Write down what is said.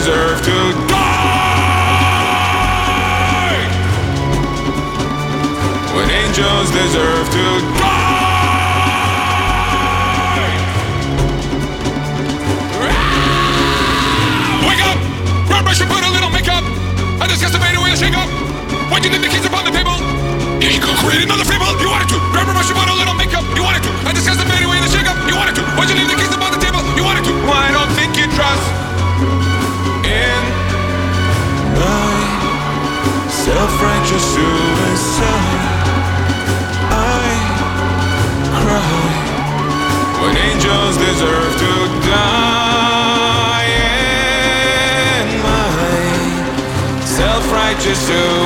deserve to die. When angels deserve to die. Wake up! Blood pressure, put a little makeup. I discussed the main way to shake up. Why'd you leave the keys upon the table? You could create another fable. You wanted to. Grab a brush, put a little makeup. You wanted to. I discussed the main way to shake up. You wanted to. Why'd you leave the keys upon the table? You wanted to. Well, I don't think you trust in my self-righteous suicide. I cry when angels deserve to die. In my self-righteous suicide,